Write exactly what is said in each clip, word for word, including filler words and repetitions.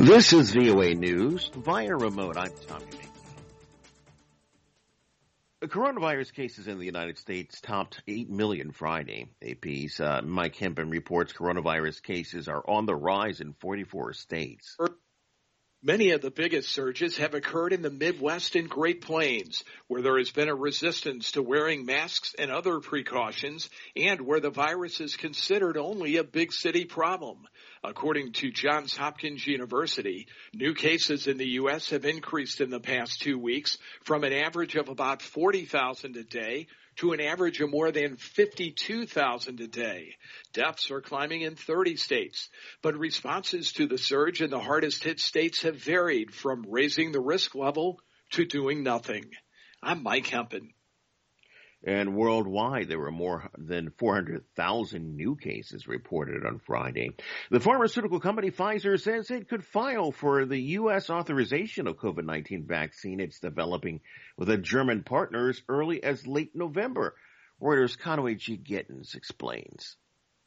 This is V O A News via remote. I'm Tommy McNeil. The coronavirus cases in the United States topped eight million Friday. A P's uh, Mike Hempen reports coronavirus cases are on the rise in forty-four states. Many of the biggest surges have occurred in the Midwest and Great Plains, where there has been a resistance to wearing masks and other precautions, and where the virus is considered only a big city problem. According to Johns Hopkins University, new cases in the U S have increased in the past two weeks from an average of about forty thousand a day to an average of more than fifty-two thousand a day. Deaths are climbing in thirty states, but responses to the surge in the hardest hit states have varied from raising the risk level to doing nothing. I'm Mike Hempen. And worldwide, there were more than four hundred thousand new cases reported on Friday. The pharmaceutical company Pfizer says it could file for the U S authorization of COVID nineteen vaccine it's developing with a German partner as early as late November. Reuters' Conway G. Gittins explains.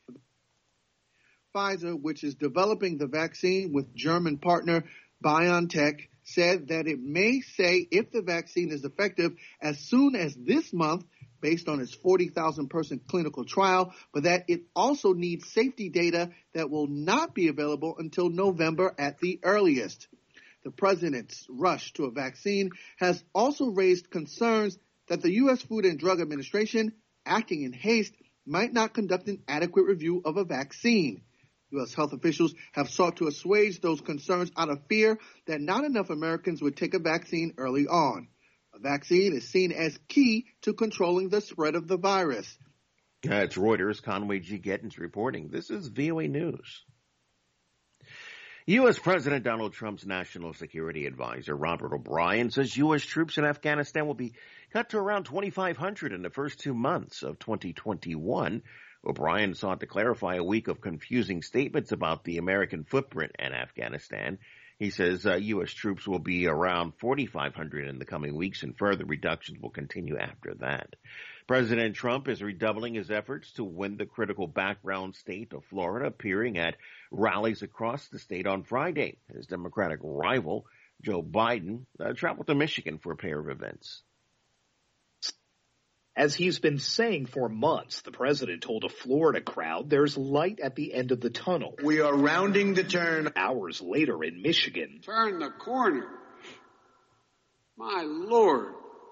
Pfizer, which is developing the vaccine with German partner BioNTech, said that it may say if the vaccine is effective as soon as this month, based on its forty thousand person clinical trial, but that it also needs safety data that will not be available until November at the earliest. The president's rush to a vaccine has also raised concerns that the U S Food and Drug Administration, acting in haste, might not conduct an adequate review of a vaccine. U S health officials have sought to assuage those concerns out of fear that not enough Americans would take a vaccine early on. A vaccine is seen as key to controlling the spread of the virus. Uh, it's Reuters' Conway G. Gittins reporting. This is V O A News. U S. President Donald Trump's National Security Advisor, Robert O'Brien, says U S troops in Afghanistan will be cut to around twenty-five hundred in the first two months of twenty twenty-one. O'Brien sought to clarify a week of confusing statements about the American footprint in Afghanistan. He says uh, U S troops will be around forty-five hundred in the coming weeks, and further reductions will continue after that. President Trump is redoubling his efforts to win the critical background state of Florida, appearing at rallies across the state on Friday. His Democratic rival, Joe Biden, uh, traveled to Michigan for a pair of events. As he's been saying for months, the president told a Florida crowd there's light at the end of the tunnel. We are rounding the turn. Hours later in Michigan. Turn the corner. My Lord.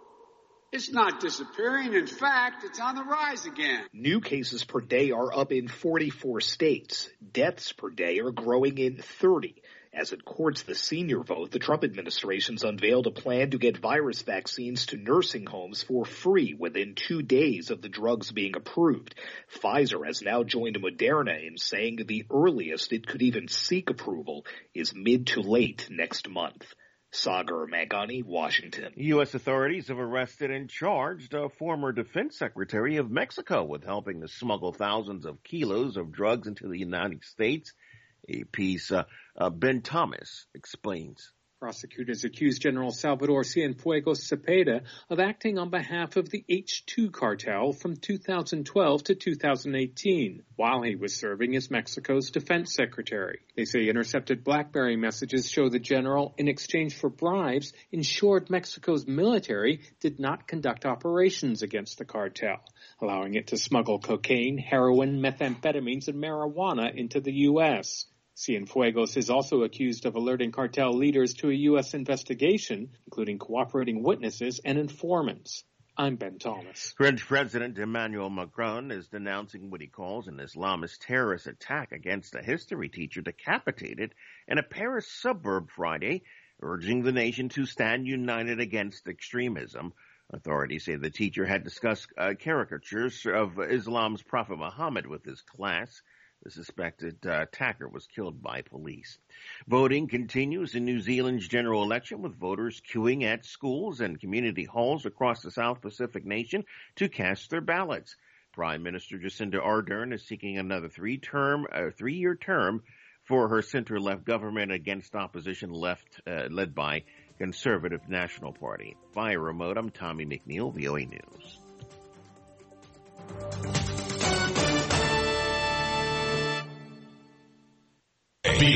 It's not disappearing. In fact, it's on the rise again. New cases per day are up in forty-four states. Deaths per day are growing in thirty. As it courts the senior vote, the Trump administration's unveiled a plan to get virus vaccines to nursing homes for free within two days of the drugs being approved. Pfizer has now joined Moderna in saying the earliest it could even seek approval is mid to late next month. Sagar Magani, Washington. U S authorities have arrested and charged a former defense secretary of Mexico with helping to smuggle thousands of kilos of drugs into the United States. A piece, uh, uh, Ben Thomas explains. Prosecutors accused General Salvador Cienfuegos Cepeda of acting on behalf of the H two cartel from two thousand twelve to two thousand eighteen, while he was serving as Mexico's defense secretary. They say intercepted BlackBerry messages show the general, in exchange for bribes, ensured Mexico's military did not conduct operations against the cartel, allowing it to smuggle cocaine, heroin, methamphetamines, and marijuana into the U S Cienfuegos is also accused of alerting cartel leaders to a U S investigation, including cooperating witnesses and informants. I'm Ben Thomas. French President Emmanuel Macron is denouncing what he calls an Islamist terrorist attack against a history teacher decapitated in a Paris suburb Friday, urging the nation to stand united against extremism. Authorities say the teacher had discussed uh, caricatures of Islam's Prophet Muhammad with his class. The suspected uh, attacker was killed by police. Voting continues in New Zealand's general election, with voters queuing at schools and community halls across the South Pacific nation to cast their ballots. Prime Minister Jacinda Ardern is seeking another three-term, uh, three-year term for her center-left government against opposition left uh, led by Conservative National Party. Via remote, I'm Tommy McNeil, V O A News.